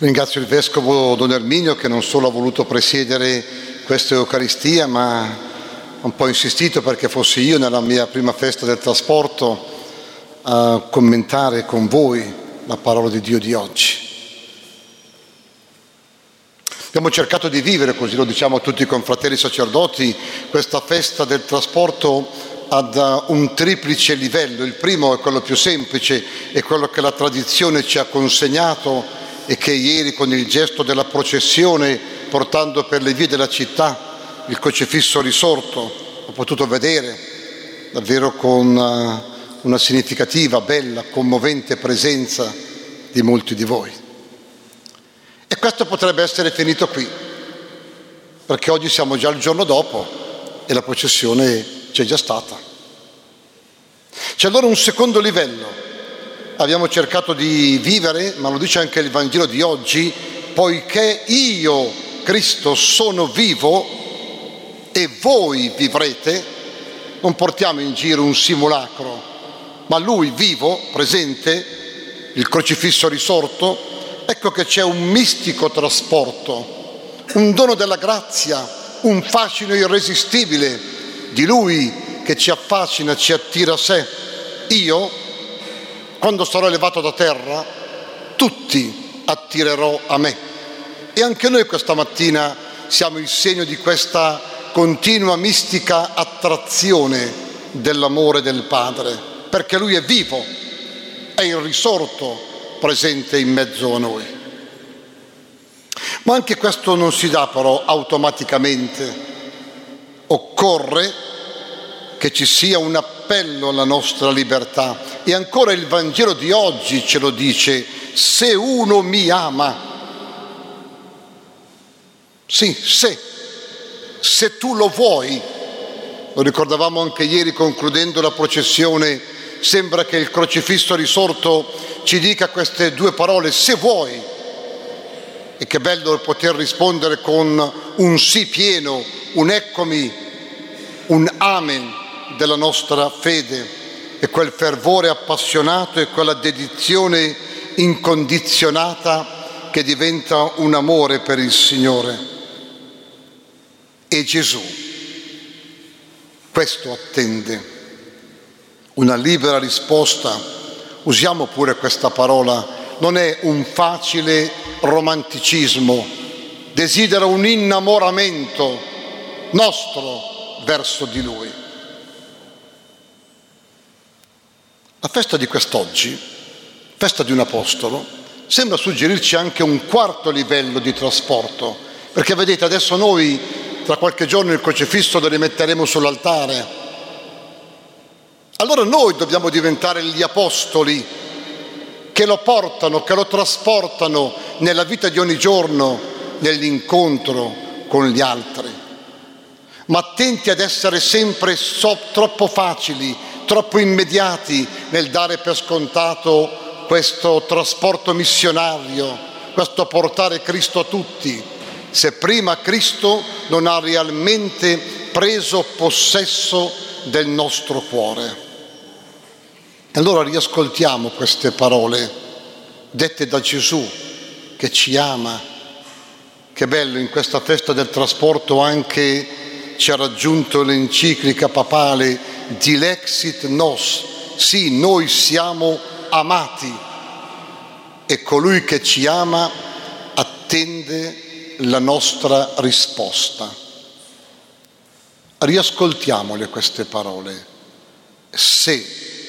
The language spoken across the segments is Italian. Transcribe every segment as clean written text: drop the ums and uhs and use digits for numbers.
Ringrazio il Vescovo Don Erminio che non solo ha voluto presiedere questa Eucaristia, ma ha un po' insistito perché fossi io nella mia prima festa del trasporto a commentare con voi la parola di Dio di oggi. Abbiamo cercato di vivere, così lo diciamo a tutti i confratelli sacerdoti, questa festa del trasporto ad un triplice livello. Il primo è quello più semplice, è quello che la tradizione ci ha consegnato e che ieri con il gesto della processione, portando per le vie della città il crocifisso risorto, ho potuto vedere davvero con una significativa, bella, commovente presenza di molti di voi. E questo potrebbe essere finito qui, perché oggi siamo già il giorno dopo e la processione c'è già stata. C'è allora un secondo livello. Abbiamo cercato di vivere, ma lo dice anche il Vangelo di oggi, poiché io, Cristo, sono vivo e voi vivrete, non portiamo in giro un simulacro, ma Lui vivo, presente, il crocifisso risorto. Ecco che c'è un mistico trasporto, un dono della grazia, un fascino irresistibile di Lui che ci affascina, ci attira a sé. Io, quando sarò elevato da terra, tutti attirerò a me. E anche noi questa mattina siamo il segno di questa continua mistica attrazione dell'amore del Padre, perché Lui è vivo, è il risorto presente in mezzo a noi. Ma anche questo non si dà però automaticamente. Occorre che ci sia un appello alla nostra libertà. E ancora il Vangelo di oggi ce lo dice: se uno mi ama, sì, se tu lo vuoi. Lo ricordavamo anche ieri concludendo la processione, sembra che il crocifisso risorto ci dica queste due parole: se vuoi. E che bello poter rispondere con un sì pieno, un eccomi, un amen della nostra fede, e quel fervore appassionato e quella dedizione incondizionata che diventa un amore per il Signore. E Gesù questo attende, una libera risposta. Usiamo pure questa parola, non è un facile romanticismo, desidera un innamoramento nostro verso di Lui. La festa di quest'oggi, festa di un apostolo, sembra suggerirci anche un quarto livello di trasporto, perché vedete, adesso noi tra qualche giorno il crocifisso lo rimetteremo sull'altare. Allora noi dobbiamo diventare gli apostoli che lo portano, che lo trasportano nella vita di ogni giorno, nell'incontro con gli altri. Ma attenti ad essere sempre troppo facili, troppo immediati nel dare per scontato questo trasporto missionario, questo portare Cristo a tutti, se prima Cristo non ha realmente preso possesso del nostro cuore. Allora riascoltiamo queste parole dette da Gesù che ci ama. Che bello, in questa festa del trasporto anche ci ha raggiunto l'enciclica papale Dilexit nos, sì, noi siamo amati e colui che ci ama attende la nostra risposta. Riascoltiamole queste parole. Se,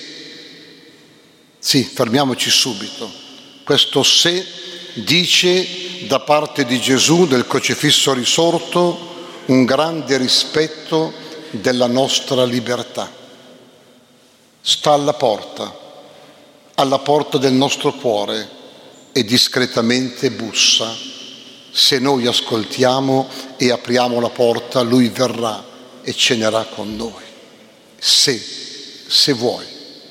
sì, fermiamoci subito. Questo se dice da parte di Gesù del crocifisso risorto un grande rispetto della nostra libertà. Sta alla porta del nostro cuore e discretamente bussa. Se noi ascoltiamo e apriamo la porta, Lui verrà e cenerà con noi. Se vuoi.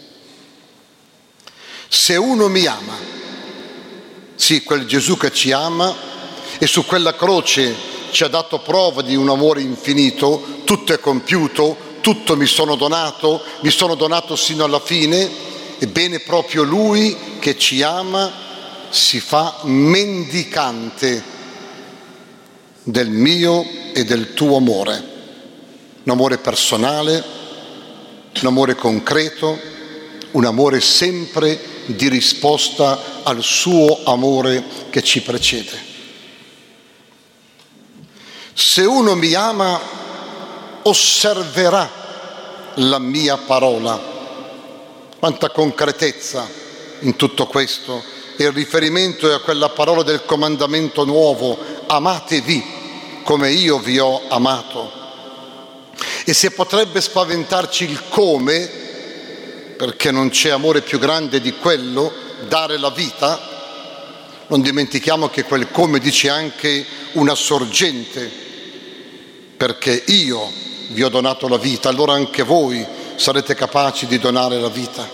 Se uno mi ama, sì, quel Gesù che ci ama e su quella croce ci ha dato prova di un amore infinito, tutto è compiuto, tutto mi sono donato sino alla fine. Ebbene, proprio Lui che ci ama si fa mendicante del mio e del tuo amore, un amore personale, un amore concreto, un amore sempre di risposta al suo amore che ci precede. Se uno mi ama, osserverà la mia parola. Quanta concretezza in tutto questo. Il riferimento è a quella parola del comandamento nuovo: amatevi come io vi ho amato. E se potrebbe spaventarci il come, perché non c'è amore più grande di quello, dare la vita, non dimentichiamo che quel come dice anche una sorgente, perché io vi ho donato la vita, allora anche voi sarete capaci di donare la vita.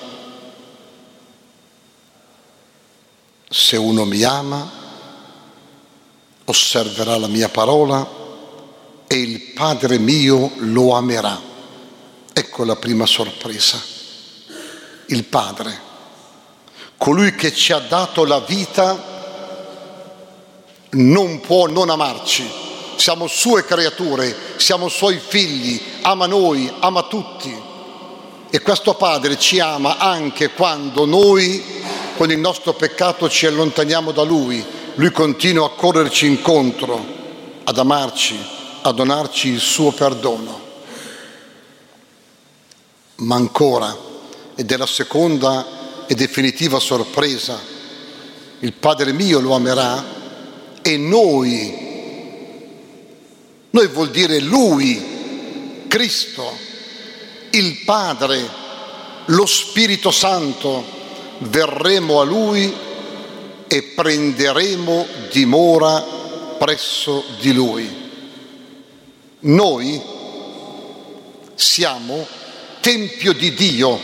Se uno mi ama, osserverà la mia parola e il Padre mio lo amerà. Ecco la prima sorpresa. Il Padre, colui che ci ha dato la vita, non può non amarci. Siamo sue creature, siamo suoi figli, ama noi, ama tutti. E questo Padre ci ama anche quando noi, con il nostro peccato, ci allontaniamo da Lui. Lui continua a correrci incontro, ad amarci, a donarci il suo perdono. Ma ancora, ed è la seconda e definitiva sorpresa, il Padre mio lo amerà e noi vuol dire Lui, Cristo, il Padre, lo Spirito Santo, verremo a Lui e prenderemo dimora presso di Lui. Noi siamo Tempio di Dio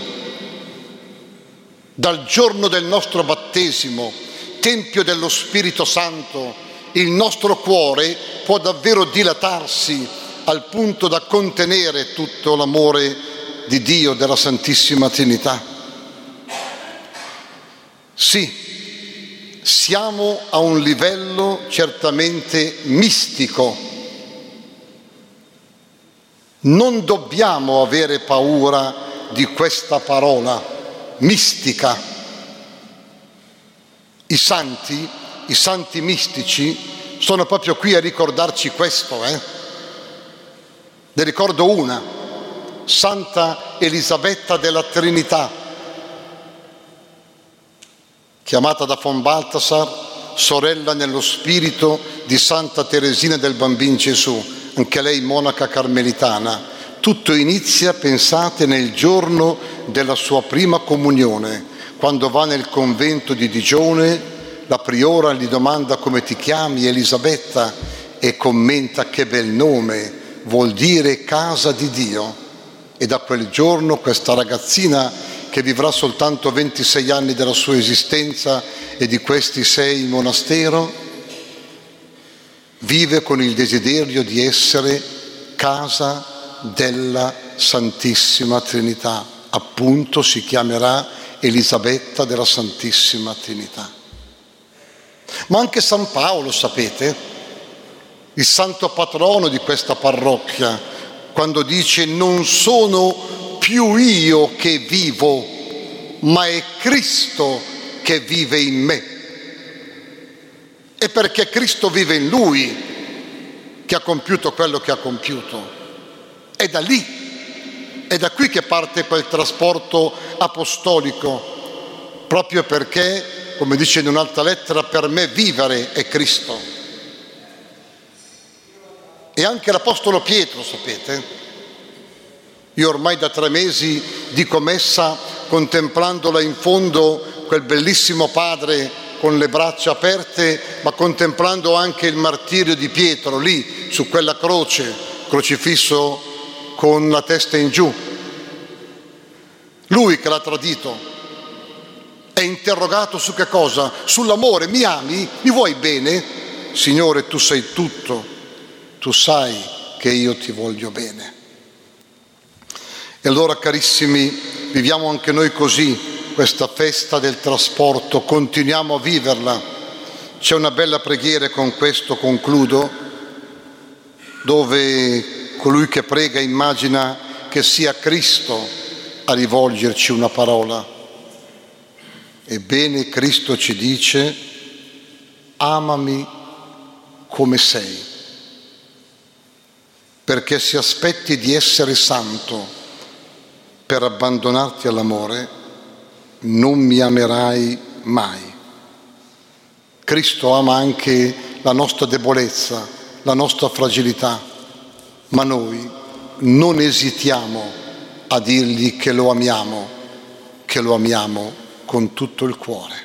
dal giorno del nostro battesimo, Tempio dello Spirito Santo. Il nostro cuore può davvero dilatarsi al punto da contenere tutto l'amore di Dio, della Santissima Trinità. Sì, siamo a un livello certamente mistico. Non dobbiamo avere paura di questa parola mistica. I santi mistici sono proprio qui a ricordarci questo. Ne ricordo una, Santa Elisabetta della Trinità, chiamata da von Balthasar sorella nello spirito di Santa Teresina del Bambin Gesù, anche lei monaca carmelitana. Tutto inizia, pensate, nel giorno della sua prima comunione, quando va nel convento di Digione. La priora gli domanda: come ti chiami? Elisabetta, e commenta: che bel nome, vuol dire casa di Dio. E da quel giorno questa ragazzina, che vivrà soltanto 26 anni della sua esistenza e di questi 6 in monastero, vive con il desiderio di essere casa della Santissima Trinità. Appunto si chiamerà Elisabetta della Santissima Trinità. Ma anche San Paolo, sapete, il santo patrono di questa parrocchia, quando dice: non sono più io che vivo, ma è Cristo che vive in me. E perché Cristo vive in lui che ha compiuto quello che ha compiuto. È da lì, è da qui che parte quel trasporto apostolico, proprio perché, come dice in un'altra lettera, per me vivere è Cristo. E anche l'Apostolo Pietro, sapete, io ormai da 3 mesi dico messa contemplandola in fondo, quel bellissimo padre con le braccia aperte, ma contemplando anche il martirio di Pietro lì su quella croce, crocifisso con la testa in giù. Lui che l'ha tradito è interrogato su che cosa? Sull'amore. Mi ami? Mi vuoi bene? Signore, tu sei tutto, tu sai che io ti voglio bene. E allora, carissimi, viviamo anche noi così, questa festa del trasporto, continuiamo a viverla. C'è una bella preghiera, e con questo concludo, dove colui che prega immagina che sia Cristo a rivolgerci una parola. Ebbene, Cristo ci dice: amami come sei, perché se aspetti di essere santo per abbandonarti all'amore, non mi amerai mai. Cristo ama anche la nostra debolezza, la nostra fragilità, ma noi non esitiamo a dirgli che lo amiamo con tutto il cuore.